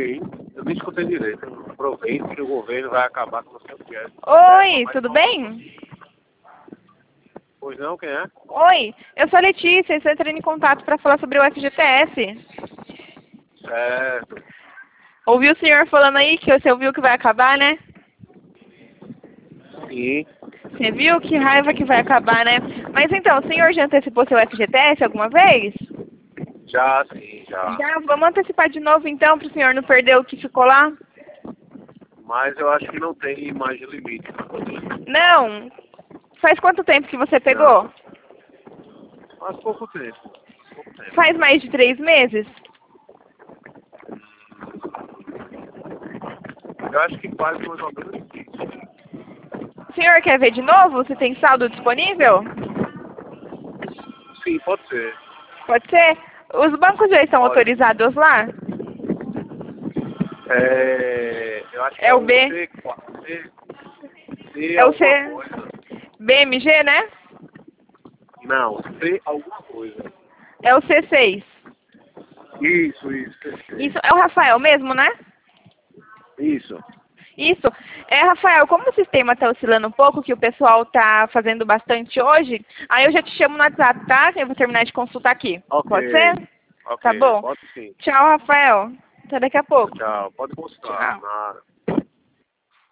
Sim, eu nem escutei direito. Aproveito que o governo vai acabar com o seu quer. Oi, tudo bem? Pois não, quem é? Oi, eu sou a Letícia, estou entrando em contato para falar sobre o FGTS. Certo. Ouvi o senhor falando aí que você ouviu que vai acabar, né? Sim. Você viu? Que raiva que vai acabar, né? Mas então, o senhor já antecipou seu FGTS alguma vez? Já, sim, já. Já, vamos antecipar de novo então, para o senhor não perder o que ficou lá? Mas eu acho que não tem mais limite. Não. Faz quanto tempo que você pegou? Faz pouco tempo. Faz mais de 3 meses? Eu acho que faz mais ou menos isso. O senhor quer ver de novo? Você tem saldo disponível? Sim, pode ser. Pode ser? Os bancos já estão Pode. autorizados lá? Eu acho que É o B. C É o alguma C. coisa. BMG, né? Não, C alguma coisa. É o C6. Isso. Isso é o Rafael mesmo, né? Isso. Isso. Rafael, como o sistema está oscilando um pouco, que o pessoal está fazendo bastante hoje, aí eu já te chamo no WhatsApp, tá? Eu vou terminar de consultar aqui. Ok. Pode ser? Ok, Tá bom? pode sim. Tchau, Rafael. Até daqui a pouco. Tchau. Pode consultar. Tchau. Nada.